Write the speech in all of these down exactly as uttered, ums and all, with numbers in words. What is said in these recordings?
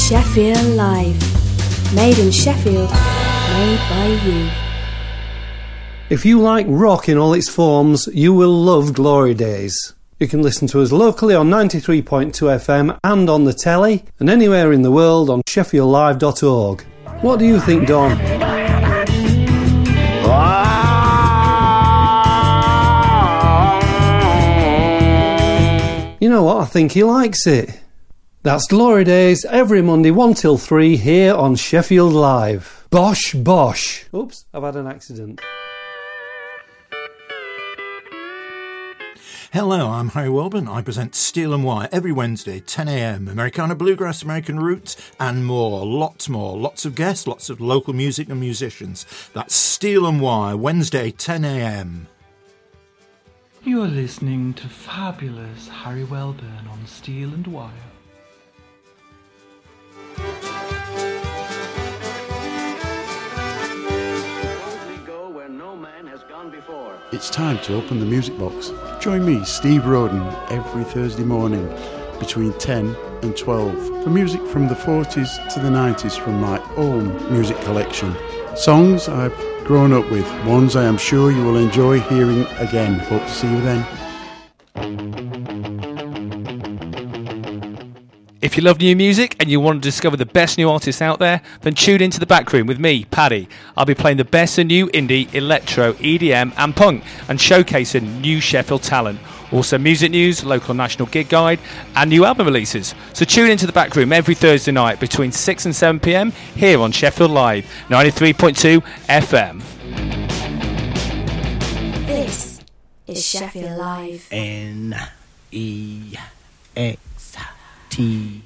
Sheffield Live. Made in Sheffield, made by you. If you like rock in all its forms, you will love Glory Days. You can listen to us locally on ninety-three point two F M and on the telly, and anywhere in the world on sheffield live dot org. What do you think, Don? You know what? I think he likes it. That's Glory Days every Monday one till three here on Sheffield Live. Bosh, bosh. Oops, I've had an accident. Hello, I'm Harry Welburn. I present Steel and Wire every Wednesday, ten a.m. Americana Bluegrass, American Roots, and more. Lots more. Lots of guests, lots of local music and musicians. That's Steel and Wire, Wednesday, ten a.m. You are listening to fabulous Harry Welburn on Steel and Wire. It's time to open the music box. Join me, Steve Roden, every Thursday morning between ten and twelve for music from the forties to the nineties from my own music collection. Songs I've grown up with, ones I am sure you will enjoy hearing again. Hope to see you then. If you love new music and you want to discover the best new artists out there, then tune into The Back Room with me, Paddy. I'll be playing the best of new indie, electro, E D M and punk and showcasing new Sheffield talent. Also music news, local national gig guide and new album releases. So tune into The Back Room every Thursday night between six and seven p.m. here on Sheffield Live, ninety-three point two F M. This is Sheffield Live. N E X T.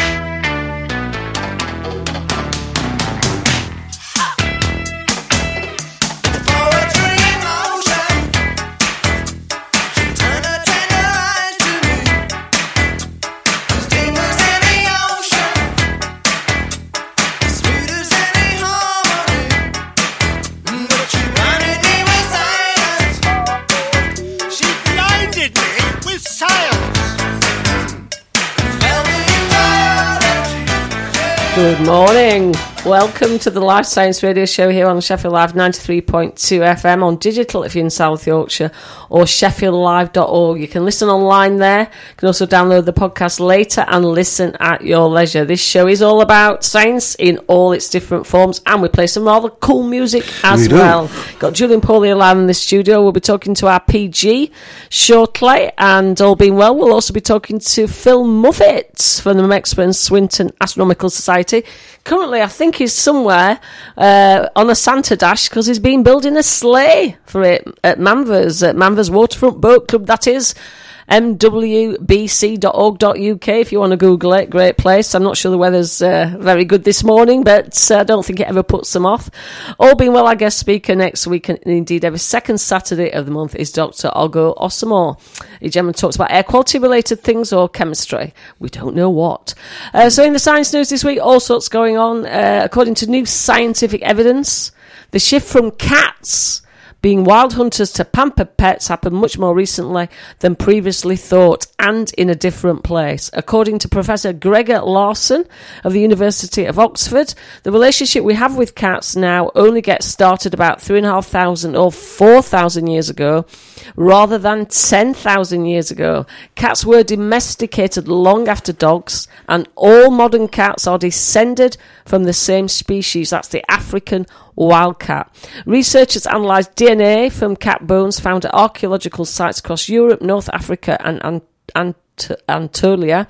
Good morning. Welcome to the Life Science Radio Show here on Sheffield Live ninety-three point two F M on digital if you're in South Yorkshire or sheffield live dot org. You can listen online there. You can also download the podcast later and listen at your leisure. This show is all about science in all its different forms and we play some rather cool music as we well. Got Julian Pauly live in the studio. We'll be talking to our P G shortly and all being well, we'll also be talking to Phil Muffett from the Mexper and Swinton Astronomical Society. Currently, I think he's somewhere uh, on a Santa dash because he's been building a sleigh for it at Manvers, at Manvers Waterfront Boat Club, that is. m w b c dot org dot u k if you want to Google it. Great place. I'm not sure the weather's uh, very good this morning, but uh, I don't think it ever puts them off. All being well, our guest speaker next week, and indeed every second Saturday of the month, is Doctor Ogo Osamo. He generally talks about air quality related things or chemistry. We don't know what. Uh, so in the science news this week, all sorts going on. Uh, according to new scientific evidence, the shift from cats being wild hunters to pampered pets happened much more recently than previously thought and in a different place. According to Professor Gregor Larson of the University of Oxford, the relationship we have with cats now only gets started about three and a half thousand or four thousand years ago rather than ten thousand years ago. Cats were domesticated long after dogs, and all modern cats are descended from the same species. That's the African wildcat. Researchers analysed D N A from cat bones found at archaeological sites across Europe, North Africa and Ant- Ant- Anatolia.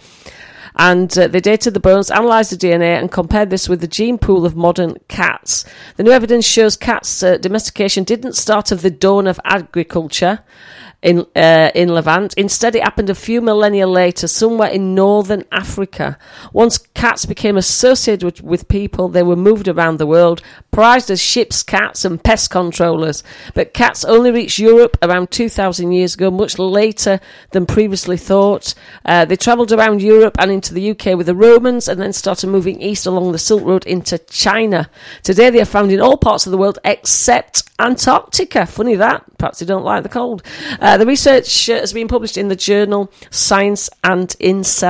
And uh, they dated the bones, analysed the D N A and compared this with the gene pool of modern cats. The new evidence shows cats' uh, domestication didn't start at the dawn of agriculture in uh, in Levant. Instead, it happened a few millennia later, somewhere in northern Africa. Once cats became associated with, with people, they were moved around the world, prized as ship's cats and pest controllers. But cats only reached Europe around two thousand years ago, much later than previously thought. Uh, they travelled around Europe and into the U K with the Romans, and then started moving east along the Silk Road into China. Today, they are found in all parts of the world except Antarctica. Funny that. Perhaps they don't like the cold. Uh, the research has been published in the journal Science and in Cell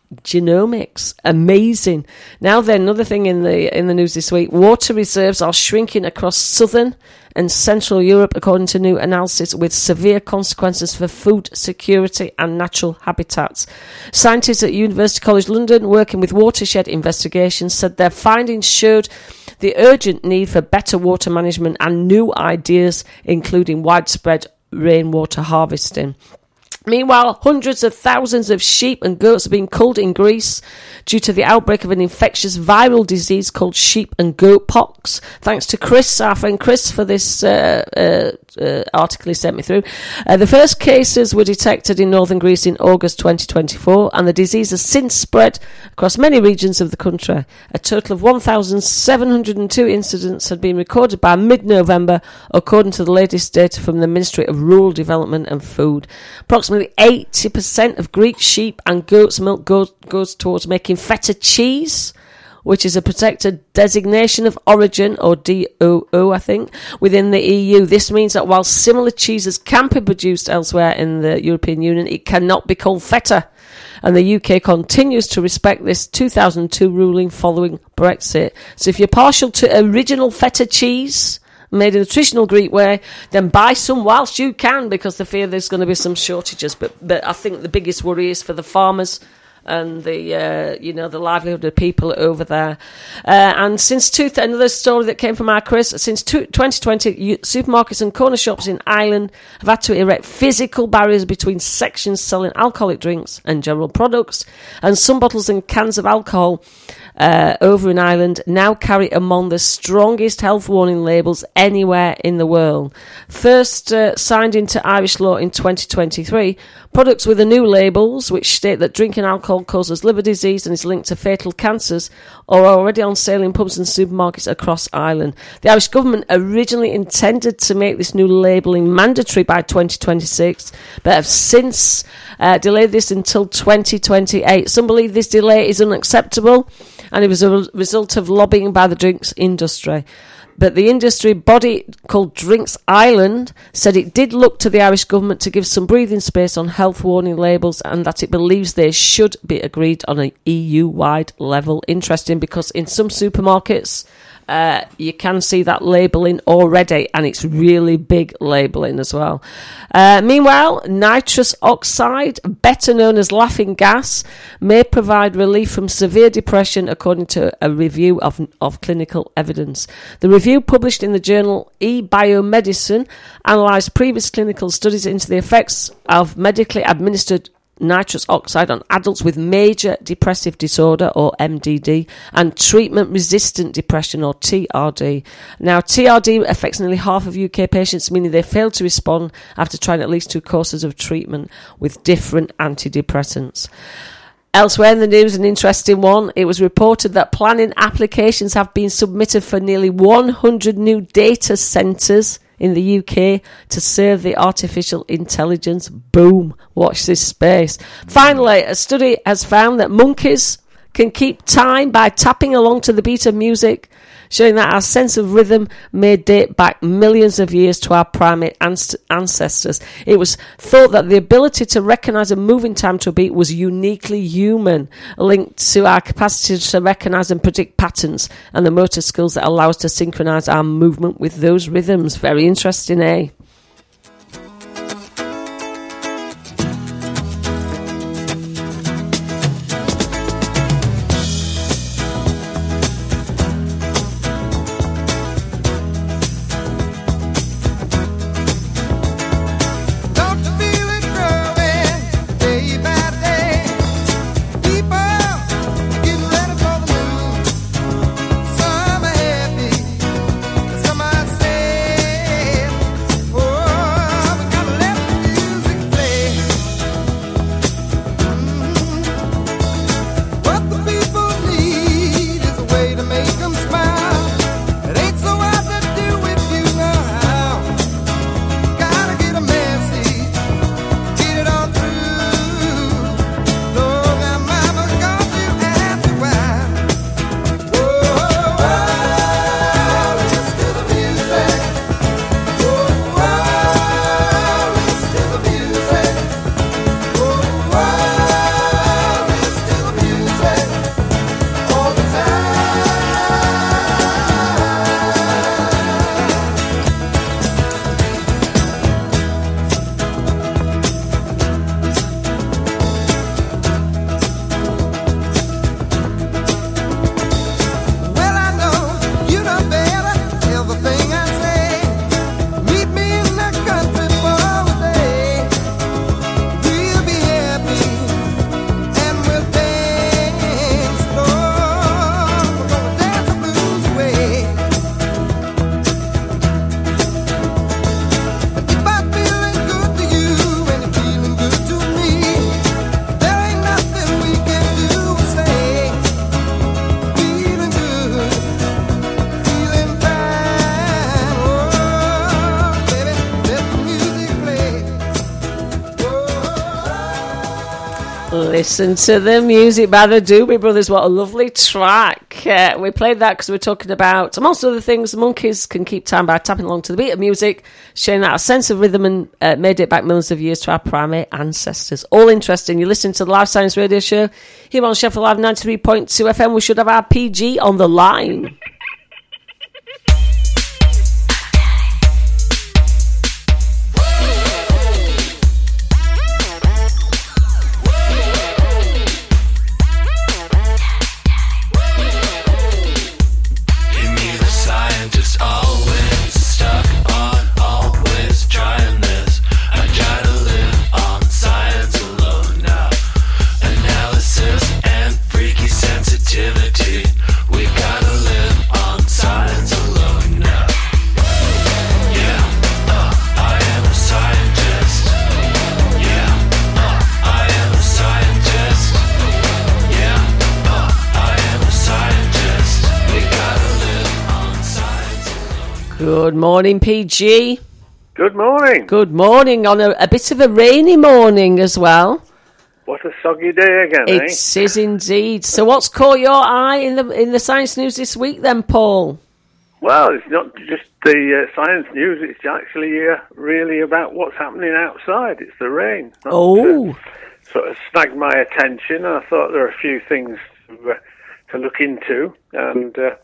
genomics. Amazing. Now then, another thing in the in the news this week: water reserves are shrinking across southern and Central Europe, according to new analysis, with severe consequences for food security and natural habitats. Scientists at University College London, working with watershed investigations, said their findings showed the urgent need for better water management and new ideas, including widespread rainwater harvesting. Meanwhile, hundreds of thousands of sheep and goats have been culled in Greece due to the outbreak of an infectious viral disease called sheep and goat pox. Thanks to Chris, our friend Chris, for this uh, uh, uh, article he sent me through. Uh, the first cases were detected in northern Greece in August twenty twenty-four, and the disease has since spread across many regions of the country. A total of one thousand seven hundred two incidents had been recorded by mid-November, according to the latest data from the Ministry of Rural Development and Food. Approximately eighty percent of Greek sheep and goats' milk goes, goes towards making feta cheese, which is a protected designation of origin, or D O O, I think, within the E U. This means that while similar cheeses can be produced elsewhere in the European Union, it cannot be called feta. And the U K continues to respect this two thousand two ruling following Brexit. So if you're partial to original feta cheese, made in the traditional Greek way, then buy some whilst you can, because they fear there's going to be some shortages. But but I think the biggest worry is for the farmers and the uh, you know the livelihood of people over there. Uh, and since two, another story that came from our Chris, since two, twenty twenty, supermarkets and corner shops in Ireland have had to erect physical barriers between sections selling alcoholic drinks and general products, and some bottles and cans of alcohol Uh, over in Ireland now carry among the strongest health warning labels anywhere in the world. First uh, signed into Irish law in twenty twenty-three, products with the new labels, which state that drinking alcohol causes liver disease and is linked to fatal cancers, are already on sale in pubs and supermarkets across Ireland. The Irish government originally intended to make this new labelling mandatory by twenty twenty-six, but have since uh, delayed this until twenty twenty-eight. Some believe this delay is unacceptable, and it was a re- result of lobbying by the drinks industry. But the industry body called Drinks Ireland said it did look to the Irish government to give some breathing space on health warning labels, and that it believes they should be agreed on an E U-wide level. Interesting, because in some supermarkets uh, you can see that labelling already, and it's really big labelling as well. Uh, meanwhile, nitrous oxide, better known as laughing gas, may provide relief from severe depression, according to a review of, of clinical evidence. The review, published in the journal eBiomedicine, analysed previous clinical studies into the effects of medically administered nitrous oxide on adults with major depressive disorder, or M D D, and treatment-resistant depression, or T R D. Now, T R D affects nearly half of U K patients, meaning they fail to respond after trying at least two courses of treatment with different antidepressants. Elsewhere in the news, an interesting one. It was reported that planning applications have been submitted for nearly one hundred new data centres in the U K to serve the artificial intelligence boom. Watch this space. Finally, a study has found that monkeys can keep time by tapping along to the beat of music, showing that our sense of rhythm may date back millions of years to our primate ancestors. It was thought that the ability to recognise a moving time to a beat was uniquely human, linked to our capacity to recognise and predict patterns and the motor skills that allow us to synchronise our movement with those rhythms. Very interesting, eh? Oh Listen to the music by the Doobie Brothers. What a lovely track. Uh, we played that because we're talking about, amongst other things, monkeys can keep time by tapping along to the beat of music, sharing that sense of rhythm and uh, made it back millions of years to our primate ancestors. All interesting. You're listening to the Live Science Radio Show here on Sheffield Live ninety-three point two F M. We should have our P G on the line. Good morning, P G. Good morning. Good morning on a, a bit of a rainy morning as well. What a soggy day again, it eh? It is indeed. So what's caught your eye in the in the science news this week then, Paul? Well, it's not just the uh, science news, it's actually uh, really about what's happening outside. It's the rain. That, oh. Uh, sort of snagged my attention, and I thought there are a few things to, uh, to look into. And uh,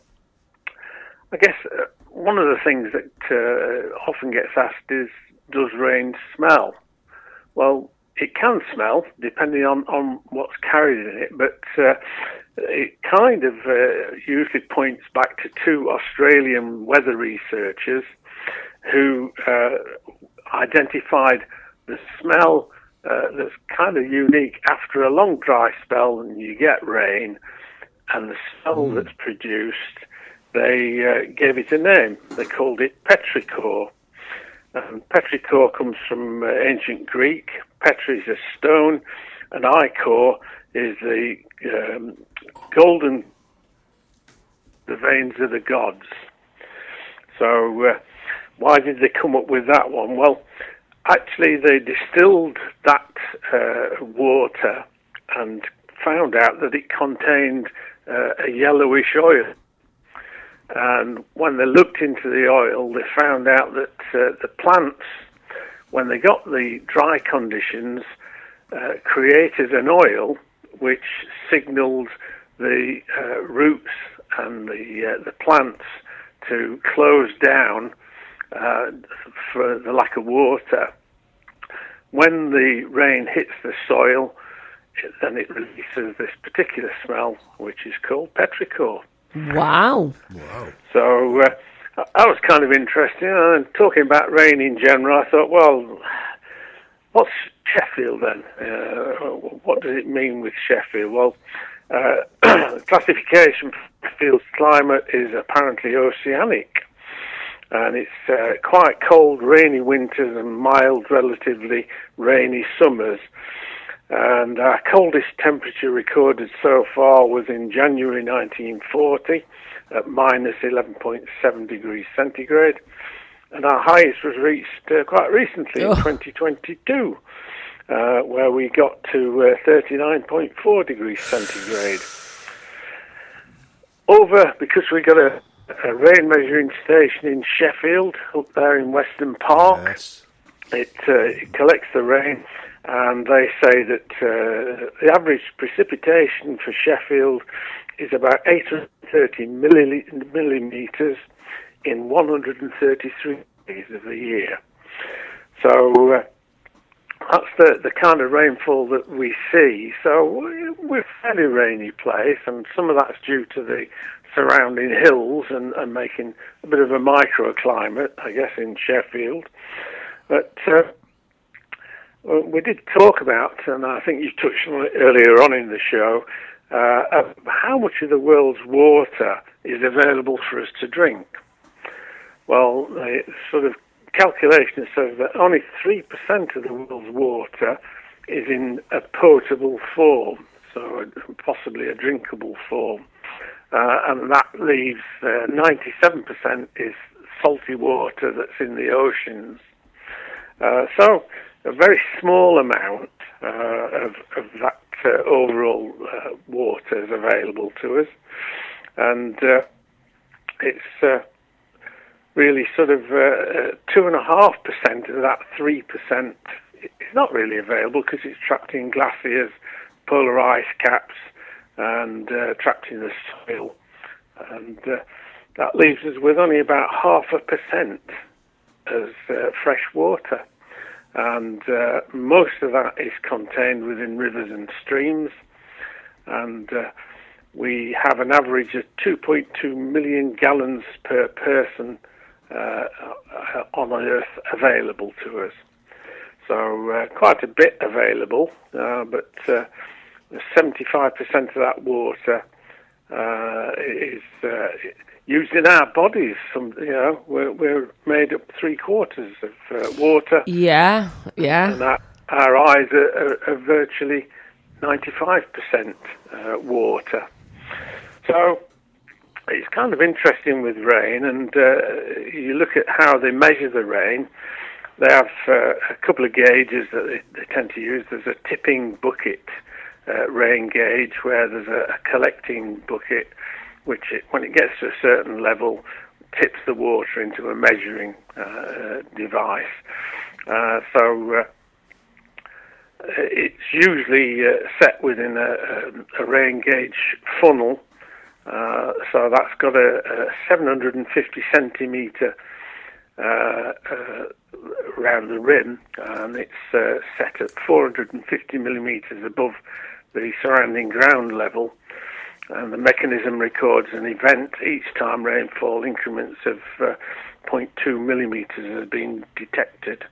I guess... Uh, One of the things that uh, often gets asked is, does rain smell? Well, it can smell, depending on, on what's carried in it, but uh, it kind of uh, usually points back to two Australian weather researchers who uh, identified the smell uh, that's kind of unique after a long dry spell and you get rain, and the smell mm. that's produced, they uh, gave it a name. They called it petrichor. Um, petrichor comes from uh, ancient Greek. Petri is a stone, and ichor is the um, golden, the veins of the gods. So uh, why did they come up with that one? Well, actually they distilled that uh, water and found out that it contained uh, a yellowish oil. And when they looked into the oil, they found out that uh, the plants, when they got the dry conditions, uh, created an oil which signaled the uh, roots and the uh, the plants to close down uh, for the lack of water. When the rain hits the soil, then it releases this particular smell, which is called petrichor. Wow. Wow. So uh, that was kind of interesting. And talking about rain in general, I thought, well, what's Sheffield then? Uh, what does it mean with Sheffield? Well, uh, classification for Sheffield's climate is apparently oceanic. And it's uh, quite cold, rainy winters and mild, relatively rainy summers. And our coldest temperature recorded so far was in January nineteen forty at minus eleven point seven degrees centigrade. And our highest was reached uh, quite recently oh. in twenty twenty-two, uh, where we got to uh, thirty-nine point four degrees centigrade. Over, because we got a, a rain measuring station in Sheffield, up there in Weston Park, yes. it, uh, it collects the rain. And they say that uh, the average precipitation for Sheffield is about eight hundred thirty millimetres in one hundred thirty-three days of the year. So uh, that's the, the kind of rainfall that we see. So we're a fairly rainy place, and some of that's due to the surrounding hills and, and making a bit of a microclimate, I guess, in Sheffield. But... Uh, Well, we did talk about, and I think you touched on it earlier on in the show, uh, how much of the world's water is available for us to drink. Well, the sort of calculation says that only three percent of the world's water is in a potable form, so possibly a drinkable form. Uh, and that leaves uh, ninety-seven percent is salty water that's in the oceans. Uh, so a very small amount uh, of, of that uh, overall uh, water is available to us. And uh, it's uh, really sort of uh, two and a half percent of that three percent is not really available because it's trapped in glaciers, polar ice caps, and uh, trapped in the soil. And uh, that leaves us with only about half a percent as uh, fresh water. And uh, most of that is contained within rivers and streams. And uh, we have an average of two point two million gallons per person uh, on Earth available to us. So uh, quite a bit available, uh, but uh, seventy-five percent of that water uh, is uh, used in our bodies. Some, you know, we're, we're made up three quarters of uh, water. Yeah, yeah. And our, our eyes are, are, are virtually ninety-five percent uh, water. So it's kind of interesting with rain, and uh, you look at how they measure the rain. They have uh, a couple of gauges that they, they tend to use. There's a tipping bucket uh, rain gauge, where there's a, a collecting bucket, which it, when it gets to a certain level, tips the water into a measuring uh, device. Uh, so uh, it's usually uh, set within a, a, a rain gauge funnel. Uh, so that's got a, a seven hundred fifty centimetre uh, uh, around the rim, and it's uh, set at four hundred fifty millimetres above the surrounding ground level. And the mechanism records an event each time rainfall increments of uh, zero point two millimetres has been detected.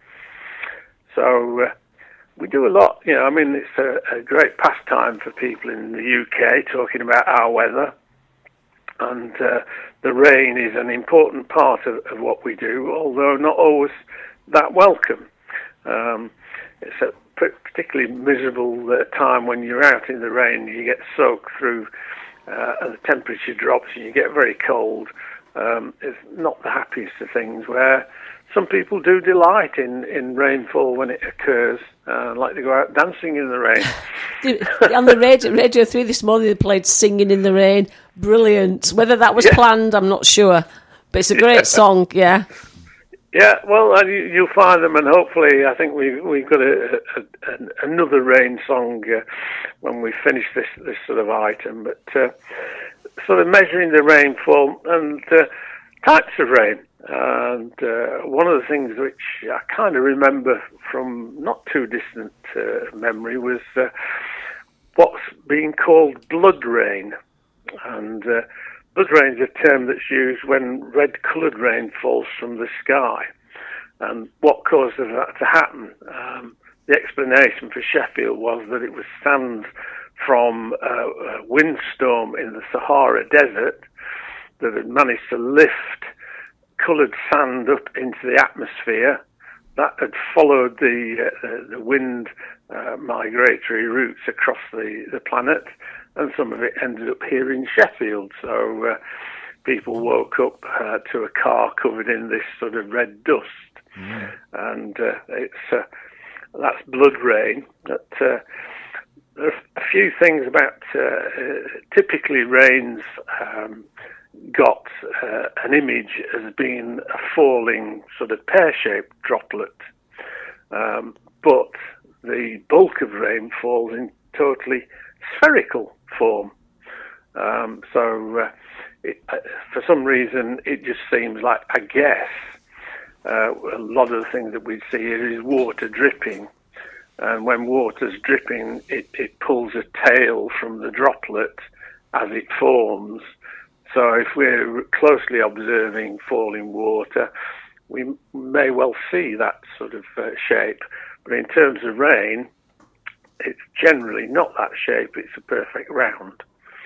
So uh, we do a lot, you know, I mean, it's a, a great pastime for people in the U K talking about our weather. And uh, the rain is an important part of, of what we do, although not always that welcome. Um, it's a particularly miserable uh, time when you're out in the rain. You get soaked through, uh, and the temperature drops, and you get very cold. Um, it's not the happiest of things, where some people do delight in, in rainfall when it occurs, uh, like to go out dancing in the rain. On the radio, Radio three this morning, they played Singing in the Rain. Brilliant. Whether that was yeah. planned, I'm not sure. But it's a great yeah. song, yeah. Yeah, well, uh, you, you'll find them, and hopefully I think we, we've got a, a, a, another rain song uh, when we finish this, this sort of item. But uh, sort of measuring the rainfall and uh, types of rain. And uh, one of the things which I kind of remember from not too distant uh, memory was uh, what's being called blood rain. And uh, blood rain is a term that's used when red-coloured rain falls from the sky. And what causes that to happen? Um, the explanation for Sheffield was that it was sand from uh, a windstorm in the Sahara Desert that had managed to lift coloured sand up into the atmosphere. That had followed the uh, the wind uh, migratory routes across the, the planet, and some of it ended up here in Sheffield. So uh, people woke up uh, to a car covered in this sort of red dust, mm. and uh, it's uh, that's blood rain. But uh, there's a few things about uh, typically rains. Um, got uh, an image as being a falling sort of pear-shaped droplet, um, but the bulk of rain falls in totally spherical form. Um, so uh, it, uh, for some reason it just seems like, I guess, uh, a lot of the things that we see here is water dripping, and when water's dripping it, it pulls a tail from the droplet as it forms. So if we're closely observing falling water, we may well see that sort of uh, shape. But in terms of rain, it's generally not that shape. It's a perfect round.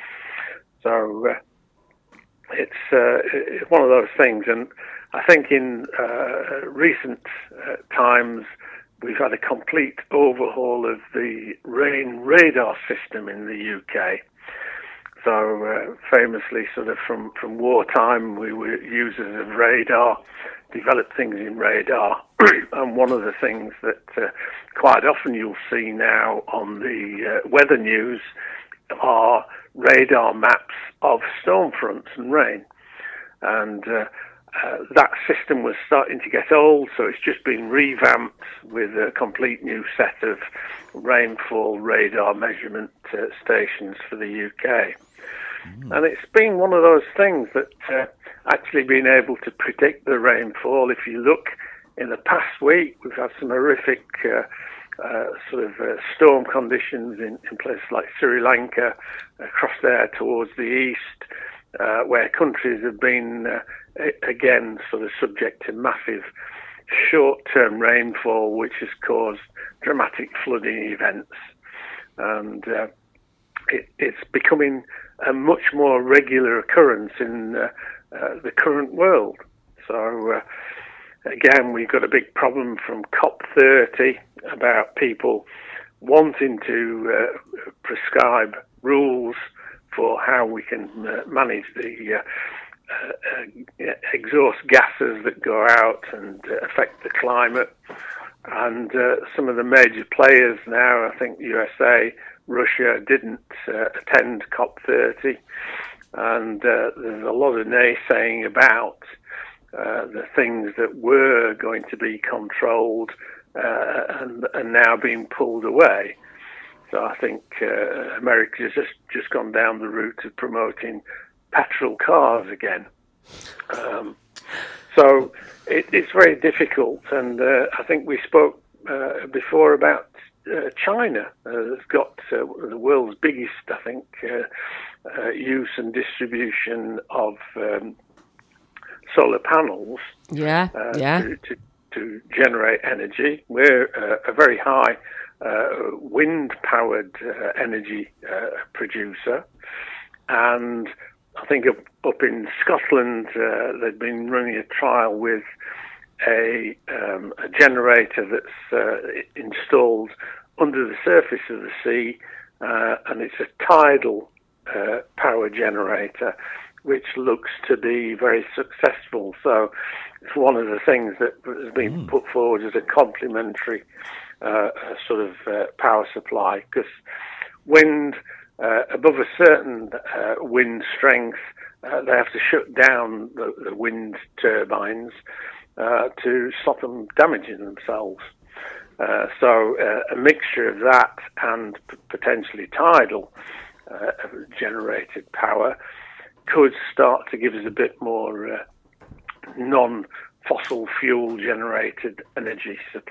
So uh, it's, uh, it's one of those things. And I think in uh, recent uh, times, we've had a complete overhaul of the rain radar system in the U K. So uh, famously, sort of from, from wartime, we were users of radar develop things in radar. And one of the things that uh, quite often you'll see now on the uh, weather news are radar maps of storm fronts and rain. And uh, uh, that system was starting to get old, so it's just been revamped with a complete new set of rainfall radar measurement uh, stations for the U K. Mm. And it's been one of those things that uh, actually being able to predict the rainfall. If you look in the past week, we've had some horrific uh, uh, sort of uh, storm conditions in, in places like Sri Lanka, across there towards the east, uh, where countries have been, uh, again, sort of subject to massive short-term rainfall, which has caused dramatic flooding events. And uh, it, it's becoming a much more regular occurrence in uh, uh, the current world. So, uh, again, we've got a big problem from COP thirty about people wanting to uh, prescribe rules for how we can uh, manage the uh, uh, exhaust gases that go out and uh, affect the climate. And uh, some of the major players now, I think U S A, Russia, didn't uh, attend COP thirty. And uh, there's a lot of naysaying about uh, the things that were going to be controlled uh, and are now being pulled away. So I think uh, America's just, just gone down the route of promoting petrol cars again. Um, so it, it's very difficult, and uh, I think we spoke uh, before about uh, China. Uh, it's got uh, the world's biggest, I think, uh, uh, use and distribution of um, solar panels. Yeah, uh, yeah. To, to, to generate energy. We're uh, a very high uh, wind-powered uh, energy uh, producer, and I think up, up in Scotland, uh, they've been running a trial with a, um, a generator that's uh, installed under the surface of the sea, uh, and it's a tidal uh, power generator, which looks to be very successful. So it's one of the things that has been mm. put forward as a complementary uh, sort of uh, power supply, because wind, uh, above a certain uh, wind strength, uh, they have to shut down the, the wind turbines uh, to stop them damaging themselves. Uh, so uh, a mixture of that and p- potentially tidal uh, generated power could start to give us a bit more uh, non-fossil fuel generated energy supply.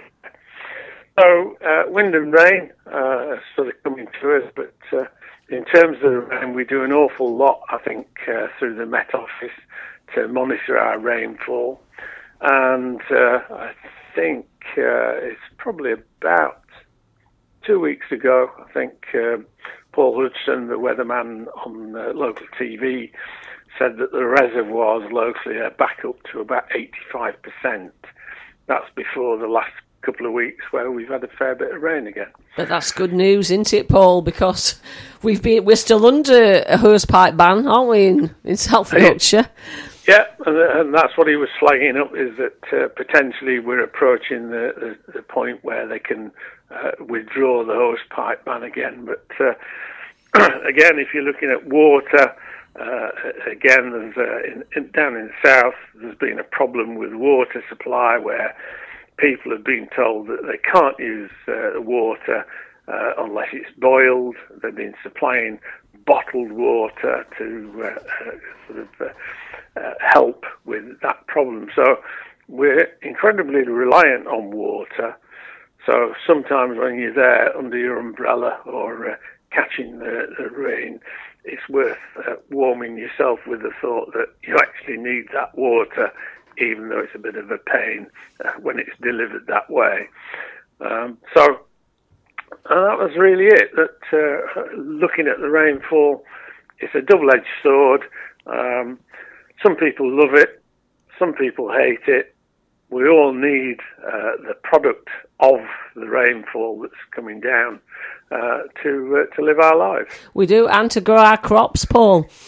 So uh, wind and rain uh, are sort of coming to us, but uh, in terms of the rain, we do an awful lot, I think, uh, through the Met Office to monitor our rainfall. And uh, I think uh, it's probably about two weeks ago, I think, uh, Paul Hudson, the weatherman on uh, local T V, said that the reservoirs locally are back up to about eighty-five percent. That's before the last couple of weeks where we've had a fair bit of rain again. But that's good news, isn't it, Paul? Because we've been we're still under a hosepipe ban, aren't we, in, in South Yorkshire? Yeah, and, and that's what he was flagging up, is that uh, potentially we're approaching the, the, the point where they can uh, withdraw the hosepipe ban again. But uh, again, if you're looking at water, uh, again, there's uh, in, in, down in the south, there's been a problem with water supply where people have been told that they can't use uh, water uh, unless it's boiled. They've been supplying bottled water to uh, uh, sort of uh, uh, help with that problem. So we're incredibly reliant on water. So sometimes when you're there under your umbrella or uh, catching the, the rain, it's worth uh, warming yourself with the thought that you actually need that water, even though it's a bit of a pain uh, when it's delivered that way. Um, so and that was really it. That uh, looking at the rainfall, it's a double-edged sword. Um, some people love it, some people hate it. We all need uh, the product of the rainfall that's coming down uh, to uh, to live our lives. We do, and to grow our crops, Paul.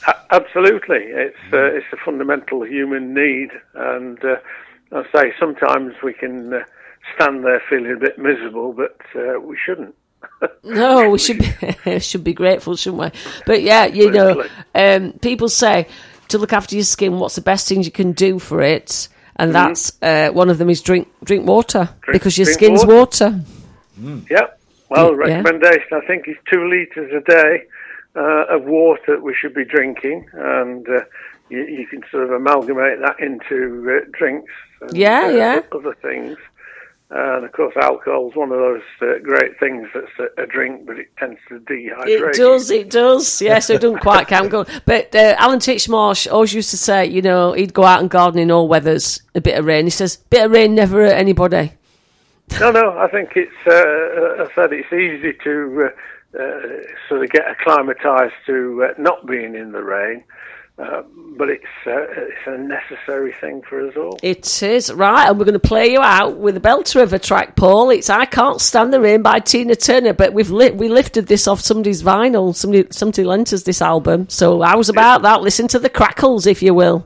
A- absolutely. It's uh, it's a fundamental human need, and uh, I say sometimes we can uh, stand there feeling a bit miserable, but uh, we shouldn't. No, we should be should be grateful, shouldn't we? But yeah, you know, um, people say to look after your skin, what's the best things you can do for it? And mm. that's uh, one of them is drink drink water drink, because your skin's water. water. Mm. Yeah. Well, recommendation yeah. I think is two litres a day uh, of water that we should be drinking, and uh, you, you can sort of amalgamate that into uh, drinks. And, yeah, uh, yeah. Other things. And, of course, alcohol is one of those uh, great things that's a, a drink, but it tends to dehydrate. It does, it does. Yeah, so it doesn't quite count. Going. But uh, Alan Titchmarsh always used to say, you know, he'd go out and garden in all weathers, a bit of rain. He says, bit of rain never hurt anybody. No, no, I think it's, uh, I said it's easy to uh, uh, sort of get acclimatised to uh, not being in the rain. Uh, but it's uh, it's a necessary thing for us all. It is, right, and we're going to play you out with a belter of a track, Paul. It's I Can't Stand the Rain by Tina Turner, but we've li- we lifted this off somebody's vinyl. Somebody somebody lent us this album, so how's about that? Listen to the crackles, if you will.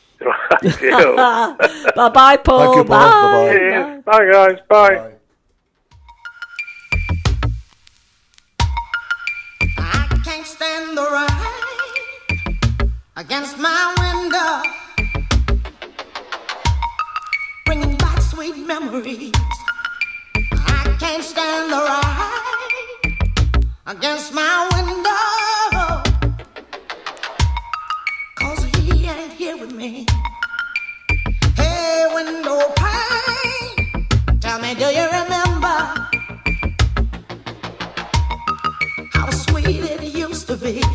Bye-bye, Paul. Thank you, Paul. Bye. Bye. Bye, guys. Bye. Bye. I can't stand the rain against my window, bringing back sweet memories. I can't stand the rain against my window, 'cause he ain't here with me. Hey, window pane, tell me, do you remember how sweet it used to be?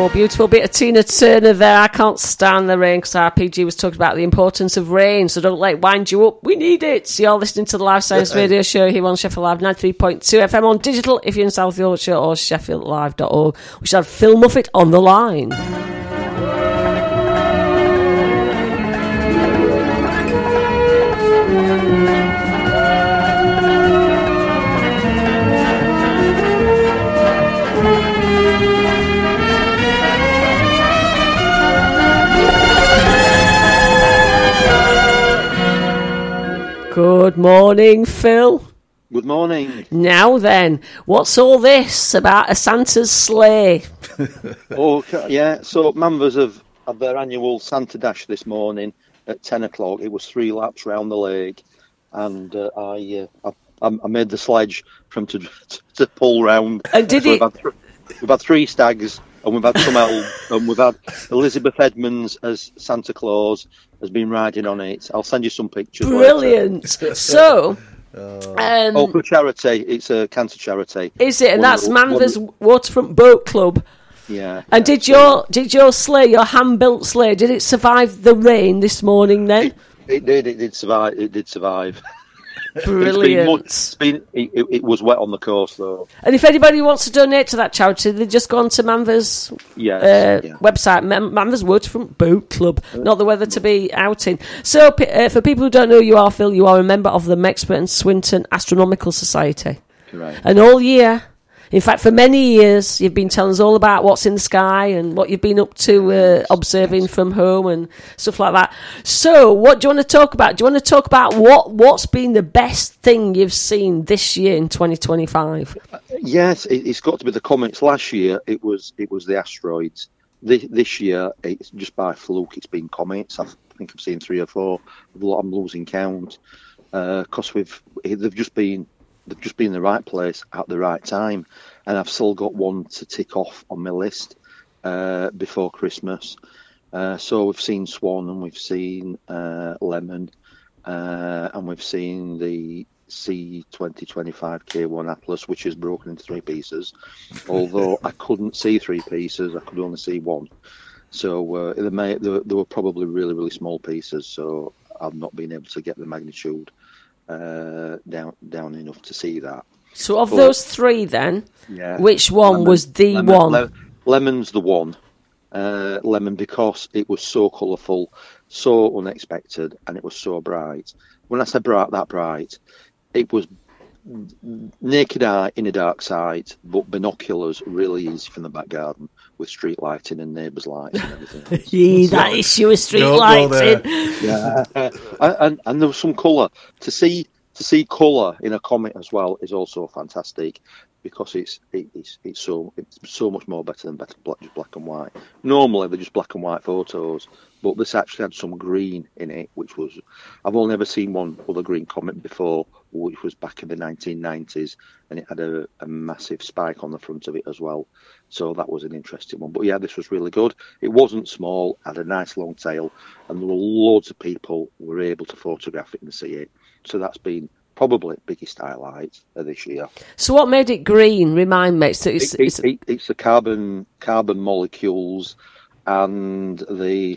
Oh, beautiful bit of Tina Turner there. I can't stand the rain because R P G was talking about the importance of rain, so don't let it wind you up. We need it. So you're listening to the Live Science Radio Show here on Sheffield Live ninety-three point two F M on digital if you're in South Yorkshire, or sheffield live dot org. We should have Phil Muffet on the line. Good morning, Phil. Good morning. Now then, what's all this about a Santa's sleigh? Oh, yeah, so Manvers have had their annual Santa Dash this morning at ten o'clock. It was three laps round the lake, and uh, I, uh, I I made the sledge from to to pull round. And did so it? We've had, th- we've had three stags, and we've had some elves, and we've had Elizabeth Edmonds as Santa Claus has been riding on it. I'll send you some pictures. Brilliant. So, um, oh, for charity, it's a cancer charity. Is it? And One that's of- Manvers one- Waterfront Boat Club. Yeah. And did your did your sleigh, your hand-built sleigh, did it survive the rain this morning then? It did. It did survive. It did survive. Brilliant. It's been, much, it's been it, it was wet on the coast though. And if anybody wants to donate to that charity, they just go on to Manvers' Yes, uh, yeah. website, Man- Manvers Waterfront Boat Club. Not the weather to be out in. So, p- uh, for people who don't know who you are, Phil, you are a member of the Mexbert and Swinton Astronomical Society. Correct. And all year, in fact, for many years, you've been telling us all about what's in the sky and what you've been up to uh, observing from home and stuff like that. So, what do you want to talk about? Do you want to talk about what, what's been the best thing you've seen this year in twenty twenty-five? Yes, it, it's got to be the comets. Last year, it was it was the asteroids. This, this year, it's just by fluke. It's been comets. I think I've seen three or four. I'm losing count because uh, we've they've just been. They've just been in the right place at the right time, and I've still got one to tick off on my list uh, before Christmas. Uh, so we've seen Swan, and we've seen uh, Lemon, uh, and we've seen the C twenty twenty-five K one Atlas, which is broken into three pieces. Although I couldn't see three pieces, I could only see one. So uh, they, may, they, were, they were probably really, really small pieces, so I've not been able to get the magnitude Uh, down down enough to see that. So of but, those three then, yeah, which one lemon, was the lemon, one? Le- lemon's the one. Uh, lemon because it was so colourful, so unexpected, and it was so bright. When I say bright, that bright, it was naked eye in a dark site, but binoculars really easy from the back garden with street lighting and neighbours' lights and everything. Yeah, that issue with street lighting. Yeah, and and there was some colour to see. To see colour in a comet as well is also fantastic because it's it, it's it's so it's so much more better than better black, just black and white. Normally they're just black and white photos, but this actually had some green in it, which was I've only ever seen one other green comet before, which was back in the nineteen nineties, and it had a, a massive spike on the front of it as well. So that was an interesting one. But yeah, this was really good. It wasn't small, had a nice long tail, and there were loads of people who were able to photograph it and see it. So that's been probably the biggest highlight of this year. So what made it green? Remind me. So it's, it, it, it's, it, it's the carbon carbon molecules and the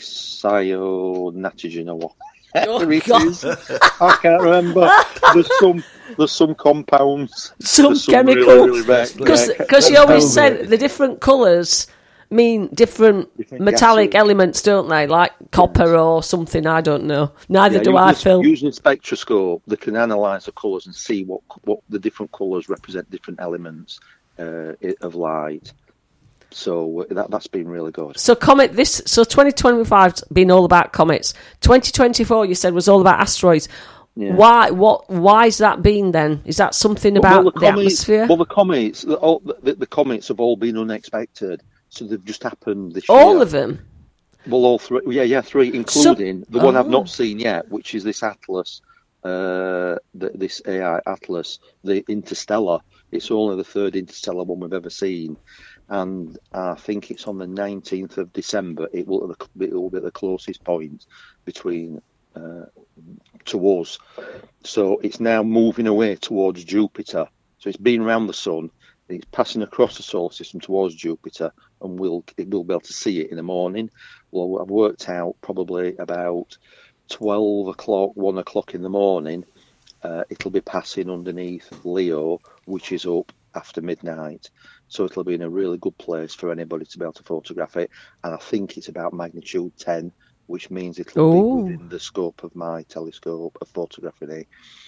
cyanatogen or what. Oh, it is. I can't remember. There's some there's some compounds. some there's some chemical. really, really Because yeah, you always said the different colours mean different, Different metallic gases. elements, don't they? Like copper or something, I don't know. Neither Yeah, do I, using, Phil. Using a spectroscope, they can analyse the colours and see what what the different colours represent different elements uh, of light. So that that's been really good. So comet this so twenty twenty-five's been all about comets. twenty twenty-four you said was all about asteroids. Yeah. Why what why's that been then? Is that something about well, the, the comets, atmosphere? Well, the comets, the, all, the, the comets have all been unexpected, so they've just happened this all year. of them. Well, all three. Yeah, yeah, three, including So- the one I've oh. not seen yet, which is this Atlas, uh, the, this A I Atlas, the Interstellar. It's only the third interstellar one we've ever seen, and I think it's on the nineteenth of December. It will it will be the closest point between uh, to us. So it's now moving away towards Jupiter. So it's been around the sun. It's passing across the solar system towards Jupiter, and we'll it will be able to see it in the morning. Well, I've worked out probably about twelve o'clock, one o'clock in the morning. Uh, it'll be passing underneath Leo, which is up after midnight. So it'll be in a really good place for anybody to be able to photograph it. And I think it's about magnitude ten, which means it'll Ooh. be within the scope of my telescope of photographing it.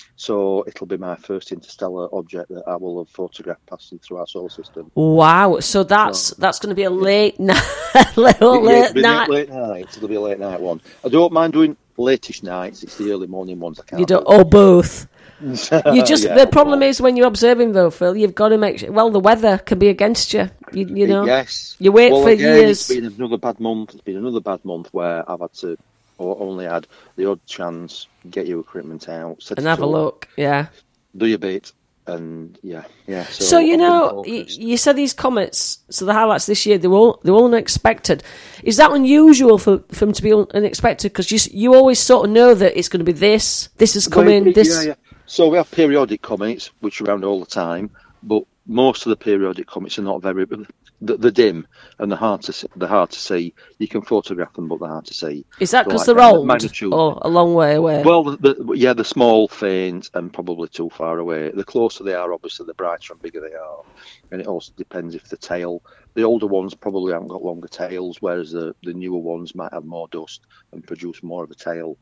So it'll be my first interstellar object that I will have photographed passing through our solar system. Wow! So that's so, that's going to be a late night, late, yeah, late night. Late night. It'll be a late night one. I don't mind doing latish nights. It's the early morning ones I can't. You don't, do. or both. You just yeah, the problem is when you're observing though, Phil, you've got to make sure. Well, the weather can be against you. You, you know. Yes. You wait well, for again, years. It's been another bad month. It's been another bad month where I've had to, or only had the odd chance, get your equipment out, set and it have a up, look. Yeah. Do your bit, and yeah, yeah. So, so you know, you, you said these comets. So the highlights this year, they were all, they were unexpected. Is that unusual for, for them to be unexpected? Because you you always sort of know that it's going to be this. This is coming. Well, this. Yeah, yeah. So we have periodic comets, which are around all the time, but most of the periodic comets are not very. They're dim and they're hard to see, they're hard to see. You can photograph them, but they're hard to see. Is that because like they're old magnitude. or a long way away? Well, the, the, yeah, they're small, faint, and probably too far away. The closer they are, obviously, the brighter and bigger they are. And it also depends if the tail. The older ones probably haven't got longer tails, whereas the, the newer ones might have more dust and produce more of a tail.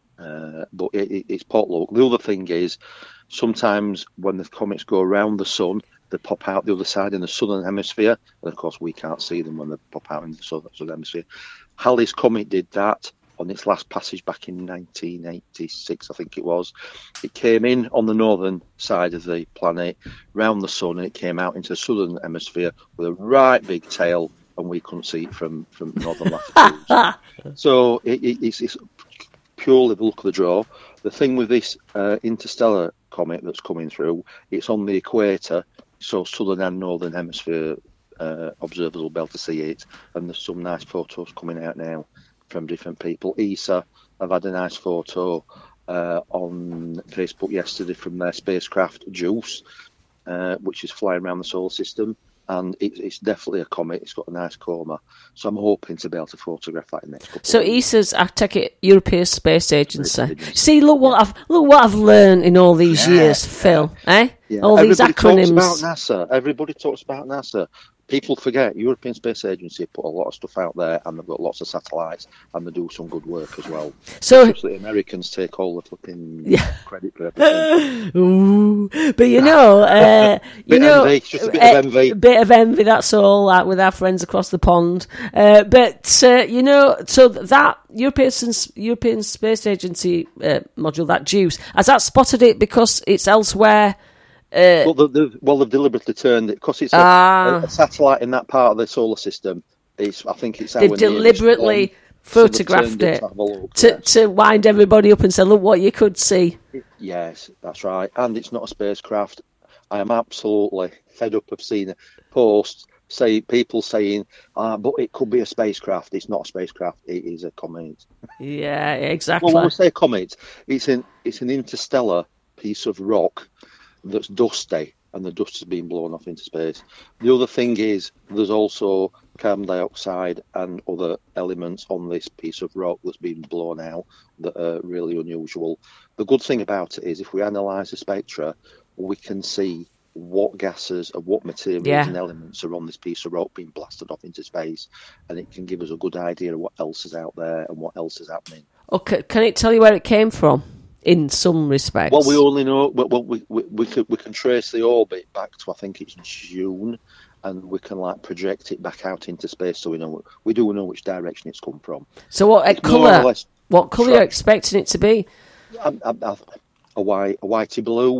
Uh, but it, it, it's potluck. The other thing is, sometimes when the comets go around the sun, they pop out the other side in the southern hemisphere, and of course we can't see them when they pop out in the southern, southern hemisphere. Halley's Comet did that on its last passage back in nineteen eighty-six, I think it was. It came in on the northern side of the planet, round the sun, and it came out into the southern hemisphere with a right big tail, and we couldn't see it from, from northern latitudes. So it, it, it's, it's purely the luck of the draw. The thing with this uh, interstellar comet that's coming through, it's on the equator, so southern and northern hemisphere uh, observers will be able to see it, and there's some nice photos coming out now from different people. E S A have had a nice photo uh, on Facebook yesterday from their spacecraft JUICE, uh, which is flying around the solar system, and it, it's definitely a comet. It's got a nice coma, so I'm hoping to be able to photograph that in the next couple so of weeks. E S A's, I take it, European Space Agency. See, look what I've look what I've learned in all these Yeah, years, Phil. Eh? Yeah. All these Everybody acronyms. talks about NASA. Everybody talks about NASA. People forget European Space Agency put a lot of stuff out there, and they've got lots of satellites, and they do some good work as well. So especially Americans take all the flipping Yeah. credit for everything. Ooh, but you know, uh, you Bit know, envy, just a bit uh, of envy. a bit of envy. That's all. Like with our friends across the pond. Uh, but uh, you know, so that European European Space Agency uh, module, that JUICE, has that spotted it because it's elsewhere? Uh, well, they've, well, they've deliberately turned it because it's a, Ah. a, a satellite in that part of the solar system. It's, I think it's our they've nearest deliberately one, so they've photographed turned it to, have a look, to, yes. to wind everybody up and say, look what you could see. Yes, that's right. And it's not a spacecraft. I am absolutely fed up of seeing posts say people saying, ah, but it could be a spacecraft. It's not a spacecraft. It is a comet. Yeah, exactly. Well, when we say comet, it's an it's an interstellar piece of rock that's dusty, and the dust has been blown off into space. The other thing is there's also carbon dioxide and other elements on this piece of rock that's been blown out that are really unusual. The good thing about it is if we analyse the spectra, we can see what gases and what materials Yeah. and elements are on this piece of rock being blasted off into space, and it can give us a good idea of what else is out there and what else is happening. Okay, can it tell you where it came from? In some respects. Well, we only know. Well, we we we can, we can trace the orbit back to I think it's June, and we can like project it back out into space, so we know we do know which direction it's come from. So, what It's more or colour? less What colour are you expecting it to be? I, I, I, a white, a whitey blue.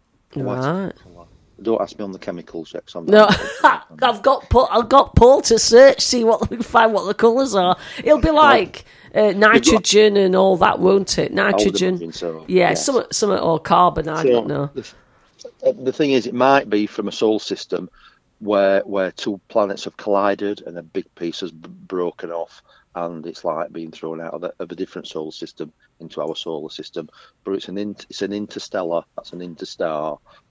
A whitey Right. colour. Don't ask me on the chemicals yet. 'Cause I'm No, not I've got Paul, I've got Paul to search, see what we find what the colours are. It'll be like uh, nitrogen and all that, won't it? Nitrogen, imagine so, yeah, yes. some some or carbon. I So, don't know. The, the thing is, it might be from a solar system where where two planets have collided and a big piece has b- broken off, and it's like being thrown out of a, of a different solar system into our solar system. But it's an in, it's an interstellar. That's an interstar.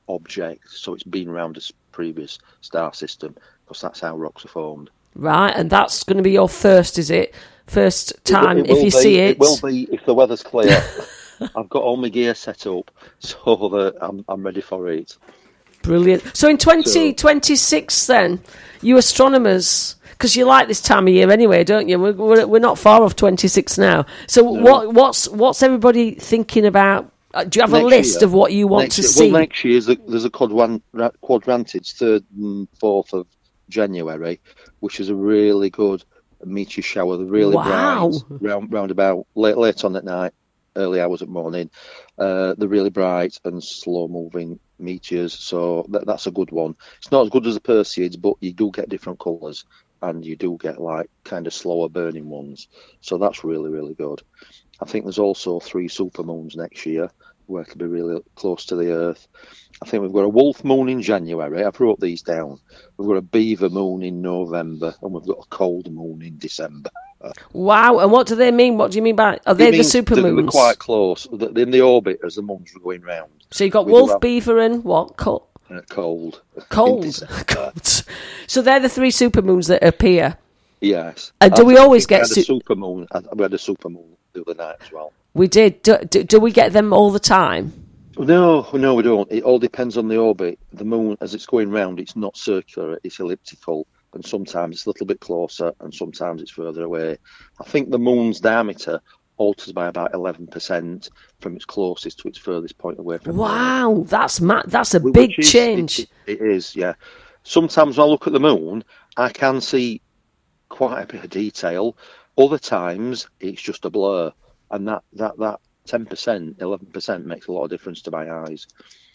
object, so it's been around a previous star system, because that's how rocks are formed. Right, and that's going to be your first, is it? First time, it, it if you be, see it? It will be if the weather's clear. I've got all my gear set up, so that I'm, I'm ready for it. Brilliant. So in twenty twenty-six so, then, you astronomers, because you like this time of year anyway, don't you? We're, we're, we're not far off twenty-six now. So no. what what's what's everybody thinking about? Uh, do you have next a list year, of what you want next to year, see? Well, next year there's a, there's a quadran, quadrantids, third and fourth of January, which is a really good meteor shower. They're really wow. bright, round, round about late, late on at night, early hours of morning. Uh, they're really bright and slow-moving meteors, so that, that's a good one. It's not as good as the Perseids, but you do get different colours, and you do get like kind of slower burning ones. So that's really, really good. I think there's also three supermoons next year, where it could be really close to the Earth. I think we've got a wolf moon in January. I've wrote these down. We've got a beaver moon in November, and we've got a cold moon in December. Wow, and what do they mean? What do you mean by... Are they the supermoons? They're quite close. They're in the orbit as the moons are going round. So you've got we wolf, have, beaver, and what? Cold. Uh, cold. Cold. Cold. So they're the three supermoons that appear? Yes. And do I we always get... We had a supermoon. We had a supermoon the other night as well. We did. Do, do, do we get them all the time? No, no, we don't. It all depends on the orbit. The moon, as it's going round, it's not circular, it's elliptical, and sometimes it's a little bit closer, and sometimes it's further away. I think the moon's diameter alters by about eleven percent from its closest to its furthest point away from wow, the Earth. that's ma- that's a Which big is, change. It, it is, yeah. Sometimes when I look at the moon, I can see quite a bit of detail. Other times, it's just a blur, and that that that. ten percent, eleven percent makes a lot of difference to my eyes.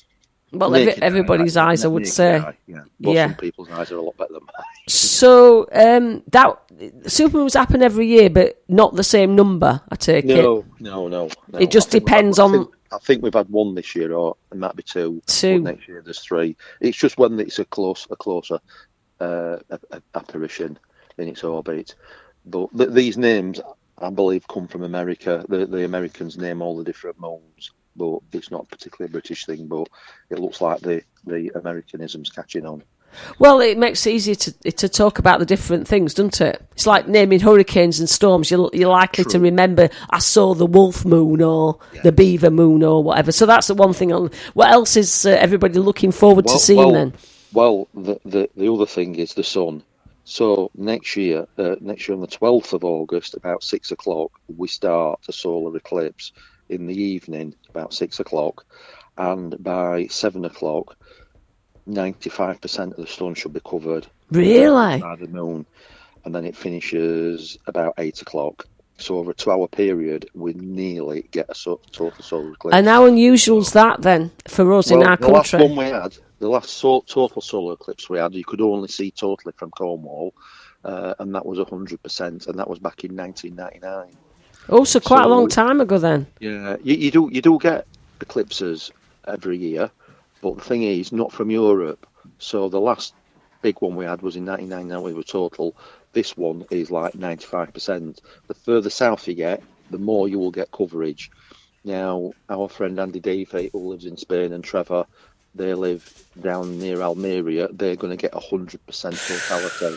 Well, every, everybody's eye, eyes, I would say. Eye, yeah. But yeah. Some people's eyes are a lot better than mine. So, um, that supermoons happen every year, but not the same number, I take no, it? No, no, no. It just depends had, on... I think, I think we've had one this year, or it might be two. Two. Next year there's three. It's just when it's a close, a closer uh, a, a apparition in its orbit. But th- these names... I believe come from America. The the Americans name all the different moons, but it's not particularly a British thing, but it looks like the, the Americanism's catching on. Well, it makes it easier to to talk about the different things, doesn't it? It's like naming hurricanes and storms. You're, you're likely True. to remember, I saw the wolf moon or yes. the beaver moon or whatever. So that's the one thing. On What else is uh, everybody looking forward well, to seeing well, then? Well, the, the, the other thing is the sun. So next year, uh, next year on the twelfth of August, about six o'clock, we start a solar eclipse in the evening, about six o'clock, and by seven o'clock, ninety-five percent of the sun should be covered. Really? By the moon, and then it finishes about eight o'clock. So over a two-hour period, we nearly get a so- total solar eclipse. And how unusual is that then for us well, in our the country? Last one we had. The last so- total solar eclipse we had, you could only see totally from Cornwall, uh, and that was one hundred percent, and that was back in nineteen ninety-nine. Oh, so quite so, a long time ago then. Yeah, you, you do you do get eclipses every year, but the thing is, not from Europe. So the last big one we had was in nineteen ninety-nine, we were total. This one is like ninety-five percent. The further south you get, the more you will get coverage. Now, our friend Andy Davey, who lives in Spain, and Trevor, they live down near Almeria, they're going to get one hundred percent totality.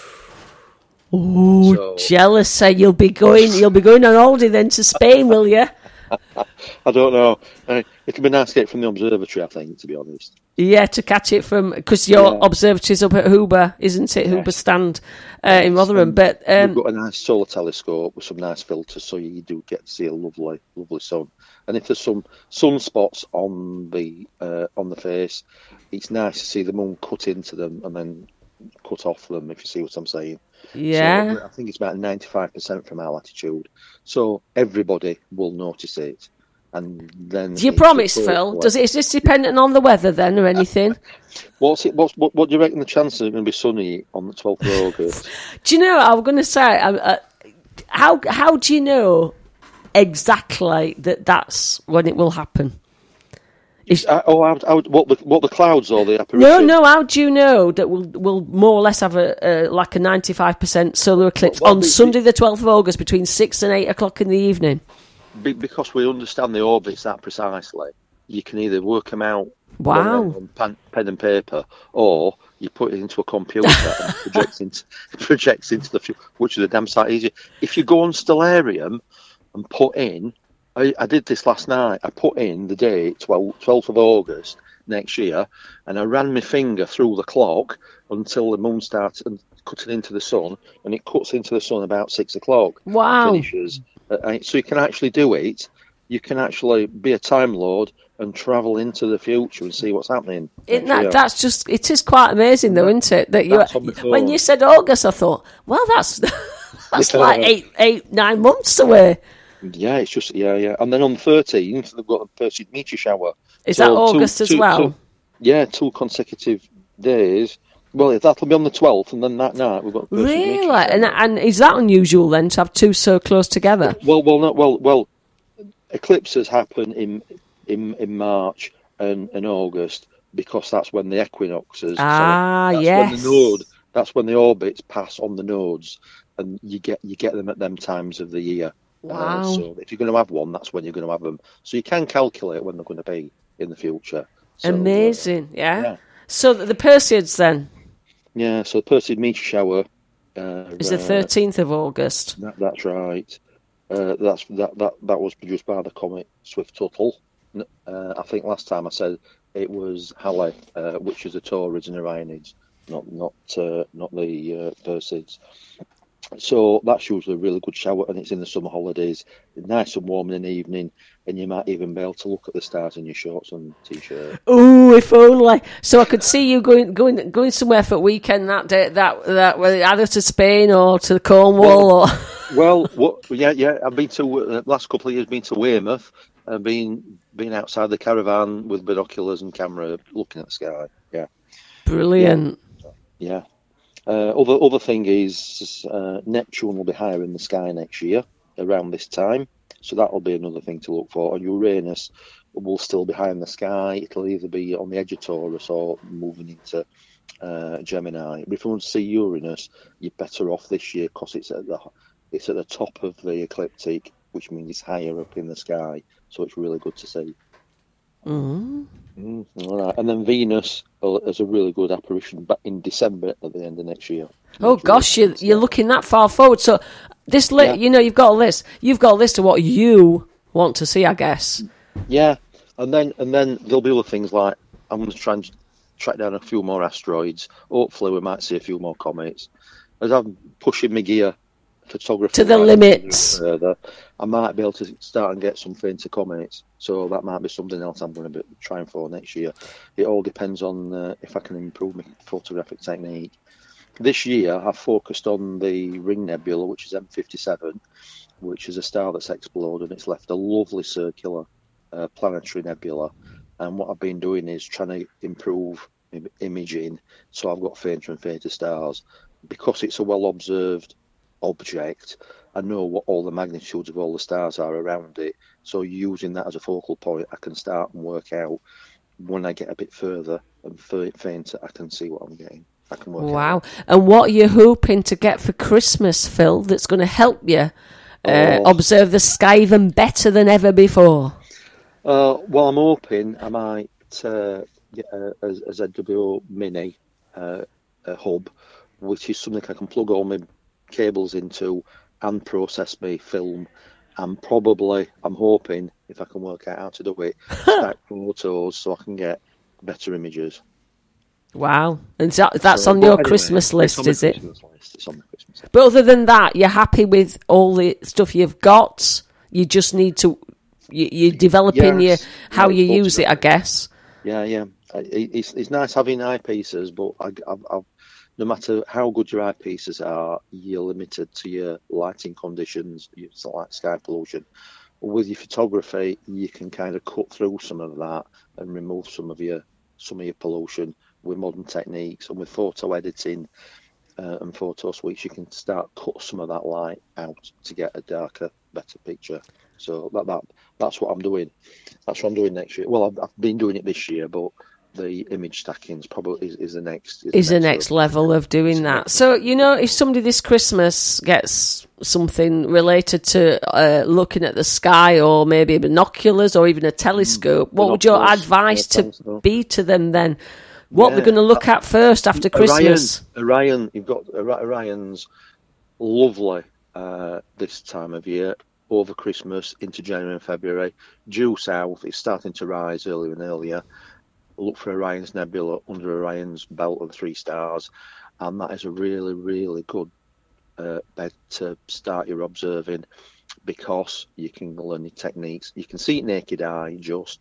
Oh, so, jealous! Say you'll be going, you'll be going on holiday then to Spain, will you? I don't know. Uh, it could be nice to get from the observatory, I think, to be honest. Yeah, to catch it from because your yeah. observatory's up at Huber, isn't it? Yes. Huber Stand uh, yes. in Rotherham. But um, we've got a nice solar telescope with some nice filters, so you do get to see a lovely, lovely sun. And if there's some sunspots on the uh, on the face, it's nice to see the moon cut into them and then cut off them. If you see what I'm saying. Yeah. So I think it's about ninety-five percent from our latitude, so everybody will notice it. And then, do you promise, Phil? Does it, is this dependent on the weather then, or anything? What's it? What's, what, what do you reckon the chances are going to be sunny on the twelfth of August? Do you know? I'm going to say, uh, how how do you know exactly that that's when it will happen? Is, uh, oh, how, how, what the what the clouds or the apparition? No, no. How do you know that we'll we'll more or less have a uh, like a ninety-five percent solar eclipse well, well, on be, Sunday, the twelfth of August, between six and eight o'clock in the evening? Because we understand the orbits that precisely, you can either work them out Wow. On pen, pen and paper, or you put it into a computer and it projects into, projects into the future, which is a damn sight easier. If you go on Stellarium and put in, I, I did this last night, I put in the date, twelfth of August next year, and I ran my finger through the clock until the moon starts and cutting into the sun, and it cuts into the sun about six o'clock. Wow. Finishes. Uh, so you can actually do it. You can actually be a Time Lord and travel into the future and see what's happening. It, that, that's just, it is quite amazing though, isn't it? That you, when you said August, I thought, well, that's that's Yeah. like eight, eight, nine months away. Yeah, it's just, yeah, yeah. And then on the thirteenth, they've got the Perseid meteor shower. Is So that August two, as two, well? two- yeah, two consecutive days. Well, that'll be on the twelfth, and then that night we've got the Perseid meteor Really? shower. And, and is that unusual then to have two so close together? Well, well, no, well, well. Eclipses happen in in in March and, and August because that's when the equinoxes. Ah, that's yes. When the node, that's when the orbits pass on the nodes, and you get you get them at them times of the year. Wow. Uh, so if you're going to have one, that's when you're going to have them. So you can calculate when they're going to be in the future. So, Amazing, yeah? yeah. So the Perseids then Yeah. So the Perseid meteor shower uh, is the uh, thirteenth of August. That, that's right. Uh, that's that, that that was produced by the comet Swift-Tuttle. Uh, I think last time I said it was Halley, uh, which is the Taurids and Orionids, not not uh, not the uh, Perseids. So that's usually a really good shower, and it's in the summer holidays. It's nice and warm in the evening, and you might even be able to look at the stars in your shorts and t-shirt. Oh, if only! So I could see you going going going somewhere for a weekend that day, that that either to Spain or to Cornwall or. Well, what, yeah, yeah. I've been to uh, the last couple of years. Been to Weymouth. I've been been outside the caravan with binoculars and camera, looking at the sky. Yeah, Brilliant. yeah. Uh, other other thing is uh, Neptune will be higher in the sky next year around this time, so that will be another thing to look for. And Uranus will still be high in the sky. It'll either be on the edge of Taurus or moving into uh, Gemini. But if you want to see Uranus, you're better off this year because it's at the it's at the top of the ecliptic, which means it's higher up in the sky. So it's really good to see. Mm-hmm. Mm, all right. And then Venus has a really good apparition back in December at the end of next year. Oh gosh, you you're looking that far forward. So this li- Yeah. you know, you've got a list. You've got a list of what you want to see, I guess. Yeah, and then and then there'll be other things like I'm going to try and track down a few more asteroids. Hopefully, we might see a few more comets. As I'm pushing my gear photography To the right limits. further, I might be able to start and get some fainter comets. So that might be something else I'm going to be trying for next year. It all depends on uh, if I can improve my photographic technique. This year, I've focused on the Ring Nebula, which is M fifty-seven, which is a star that's exploded. It's left a lovely circular uh, planetary nebula. And what I've been doing is trying to improve im- imaging, so I've got fainter and fainter stars. Because it's a well-observed object, I know what all the magnitudes of all the stars are around it. So using that as a focal point, I can start and work out when I get a bit further and fa- fainter, I can see what I'm getting. I can work Wow. out. And what are you hoping to get for Christmas, Phil, that's going to help you uh, Oh. observe the sky even better than ever before? Uh, well, I'm hoping I might uh, get a, a, a Z W O Mini uh, a hub, which is something I can plug all my cables into and process my film. And probably, I'm hoping, if I can work out how to do it, stack photos so I can get better images. Wow. And so that's So, on but your anyway, Christmas it's list, on my is it? Christmas list. It's on my Christmas list. But other than that, you're happy with all the stuff you've got? You just need to... You, you're developing Yes. your, how Yeah, you use it, I guess. Yeah, yeah. I- It, it's it's nice having eyepieces, but I, I've, I've, no matter how good your eyepieces are, you're limited to your lighting conditions. It's like sky pollution. With your photography, you can kind of cut through some of that and remove some of your some of your pollution with modern techniques, and with photo editing uh, and photo suites, you can start cut some of that light out to get a darker, better picture. So that that that's what I'm doing. That's what I'm doing next year. Well, I've, I've been doing it this year, but the image stacking is probably is, is the next is, is the the next, next level of doing that. So, you know, if somebody this Christmas gets something related to uh, looking at the sky, or maybe binoculars, or even a telescope, what would your advice to be to them then? What yeah. they're going to look at first after Christmas? Orion, Orion you've got Orion's lovely uh, this time of year, over Christmas into January and February. Due south, it's starting to rise earlier and earlier. Look for Orion's Nebula under Orion's belt of three stars, and that is a really, really good uh, bed to start your observing, because you can learn your techniques. You can see it naked eye just,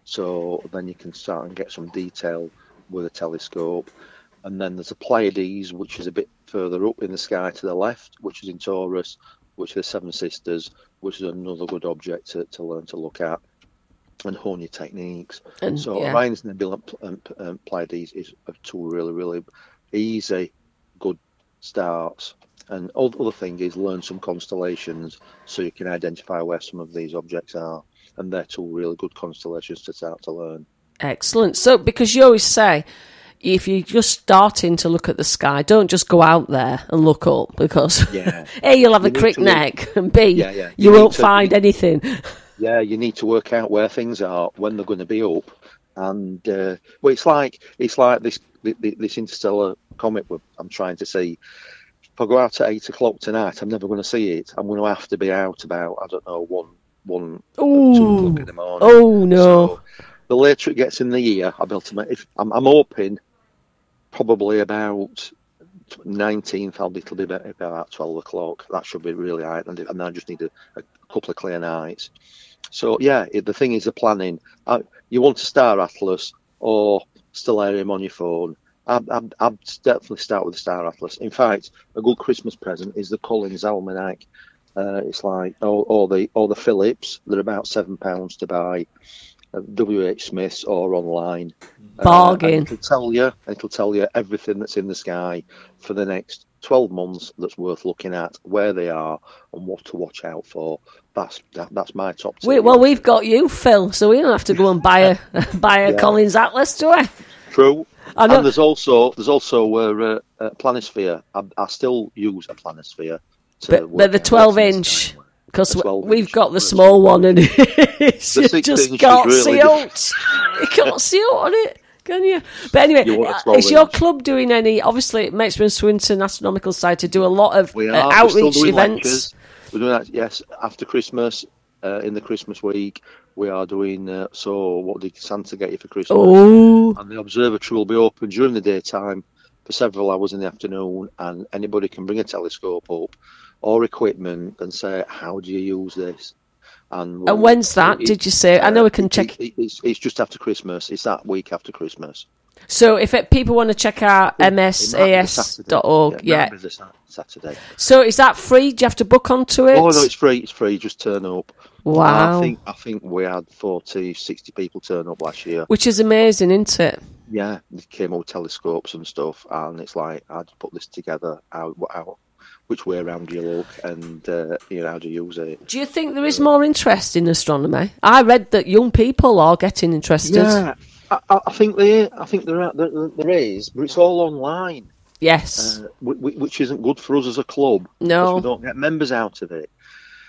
so then you can start and get some detail with a telescope. And then there's the Pleiades, which is a bit further up in the sky to the left, which is in Taurus, which are the Seven Sisters, which is another good object to, to learn to look at and hone your techniques. And, so yeah. Orion's Nebula and um, Pleiades is two really, really easy, good starts. And all the other thing is learn some constellations so you can identify where some of these objects are. And they're two really good constellations to start to learn. Excellent. So, because you always say, if you're just starting to look at the sky, don't just go out there and look up, because yeah. A, you'll have you a crick neck, look, and B, yeah, yeah. you, you won't to, find you, anything. Yeah, you need to work out where things are, when they're going to be up. And, uh, well, it's like it's like this this interstellar comet I'm trying to see. If I go out at eight o'clock tonight, I'm never going to see it. I'm going to have to be out about, I don't know, one, one, Ooh. two o'clock in the morning. Oh, no. So the later it gets in the year, I'll be able to make, if I'm, I'm hoping probably about nineteenth, I'll be, it'll be about, about twelve o'clock. That should be really high. And then I just need a, a couple of clear nights. So, yeah, it, the thing is the planning. I, you want a star atlas or stellarium on your phone. I'd, I'd, I'd definitely start with the Star Atlas. In fact, a good Christmas present is the Collins Almanac. Uh, it's like all, all the all the Phillips. They're about seven pounds to buy. Uh, W H Smith's or online. Bargain. Uh, it'll tell you. It'll tell you everything that's in the sky for the next twelve months. That's worth looking at, where they are, and what to watch out for. That's that, that's my top tip. We, well, we've got you, Phil, so we don't have to go and buy a buy a yeah. Collins Atlas, do we? True. And there's also there's also uh, uh, a planisphere. I, I still use a planisphere. To but, but the twelve inch, because we've got the small one, and it's the just can't really see out. You can't see out on it, can you? But anyway, you is your club doing any? Obviously, Maxwell Swinton Astronomical Society do a lot of we uh, are. outreach We're events. Lectures. We're doing that. Yes, after Christmas, uh, in the Christmas week. We are doing, uh, so what did Santa get you for Christmas? Oh. And the observatory will be open during the daytime for several hours in the afternoon, and anybody can bring a telescope up or equipment and say, how do you use this? And, we'll, and when's that, it, did you say? Uh, I know we can it, check. It, it's, it's just after Christmas. It's that week after Christmas. So if it, people want to check out M S A S dot org, yeah. yeah. yeah. Saturday. So is that free? Do you have to book onto it? Oh, no, it's free. It's free. Just turn up. Wow. I think I think we had forty, sixty people turn up last year. Which is amazing, isn't it? Yeah, they came up with telescopes and stuff, and it's like, how do you put this together? How, how, which way around do you look, and uh, you know, how do you use it? Do you think there is more interest in astronomy? I read that young people are getting interested. Yeah, I, I think they, I think there, are, there, there is, but it's all online. Yes, uh, which isn't good for us as a club. No, because we don't get members out of it.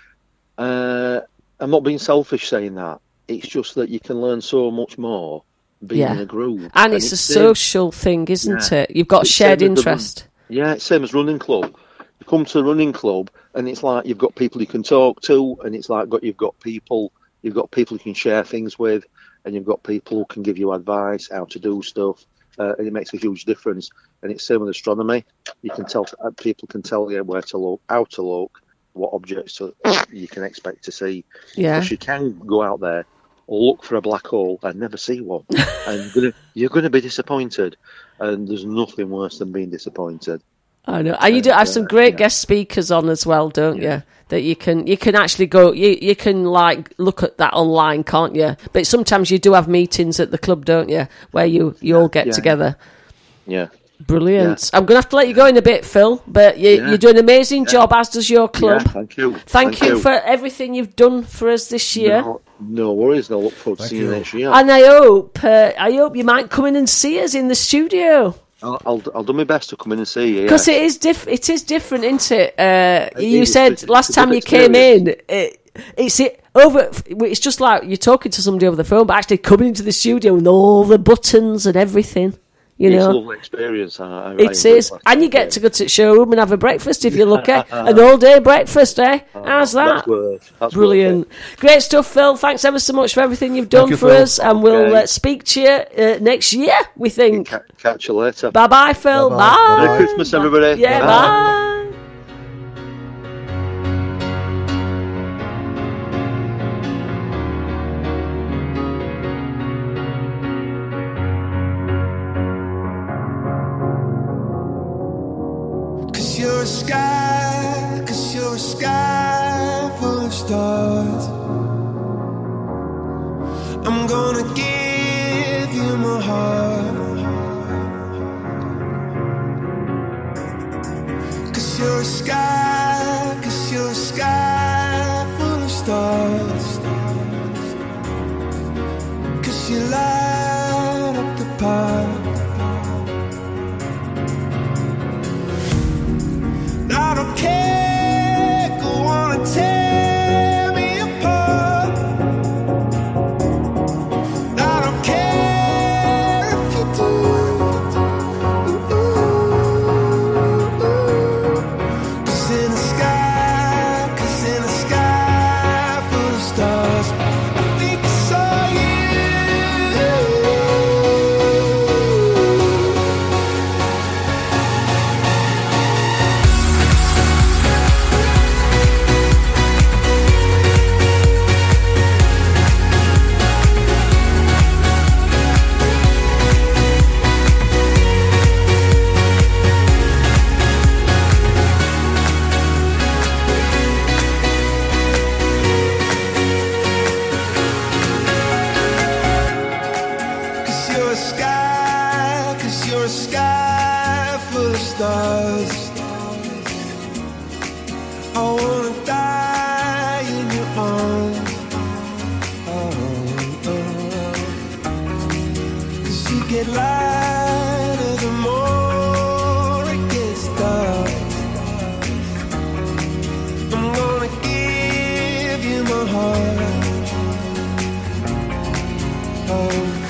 Uh, I'm not being selfish saying that. It's just that you can learn so much more being yeah. in a group. And, and it's, it's a social thing, isn't yeah. it? You've got it's shared interest. Yeah, it's same as running club. You come to a running club and it's like you've got people you can talk to, and it's like got you've got people you've got people you can share things with, and you've got people who can give you advice how to do stuff, uh, and it makes a huge difference. And it's same with astronomy. You can tell people can tell you where to look, how to look, what objects you can expect to see. Yeah. Because you can go out there or look for a black hole and never see one, and you're gonna, you're going to be disappointed. And there's nothing worse than being disappointed. I know, and you do have some great yeah. guest speakers on as well, don't yeah. you? That you can you can actually go, you you can like look at that online, can't you? But sometimes you do have meetings at the club, don't you, where you you all get yeah. together. Yeah. Brilliant. Yeah. I'm going to have to let you go in a bit, Phil, but you, Yeah. you're doing an amazing job, as does your club. Yeah, thank you. Thank, Thank you, you. for everything you've done for us this year. No, no worries. No, look forward to Thank seeing you you. next year. And I hope, uh, I hope you might come in and see us in the studio. I'll, I'll I'll do my best to come in and see you. Because Yeah. it is diff- it is different, isn't it? Uh, It you is. said It's- last it's a time good you came in, experience. it, it's it over. It's just like you're talking to somebody over the phone, but actually coming into the studio with all the buttons and everything. You It's know, a lovely experience. I, I, I it enjoyed is, last and you time, get yeah. to go to the showroom and have a breakfast if you're lucky, an all-day breakfast, eh? How's that? That's worth, that's Brilliant, worth great stuff, Phil. Thanks ever so much for everything you've done Thank you, for Phil. us, and we'll Okay. uh, speak to you uh, next year. We it. think. Ca- Catch you later. Bye bye, Phil. Bye-bye. Bye. Merry Christmas, everybody. Yeah, Bye. bye. Cause you're a sky, cause you're a sky full of stars. I'm gonna give you my heart. Cause you're a sky, cause you're a sky full of stars. Cause you light up the park. I don't care, go on and tear me apart. I don't care if you do. Cause in the sky, cause in the sky full of stars, I think I saw you. Cause you're a sky, cause you're a sky full of stars. I wanna die in your arms. Oh, oh. Cause you get lighter the more it gets dark. I'm gonna give you my heart. Oh.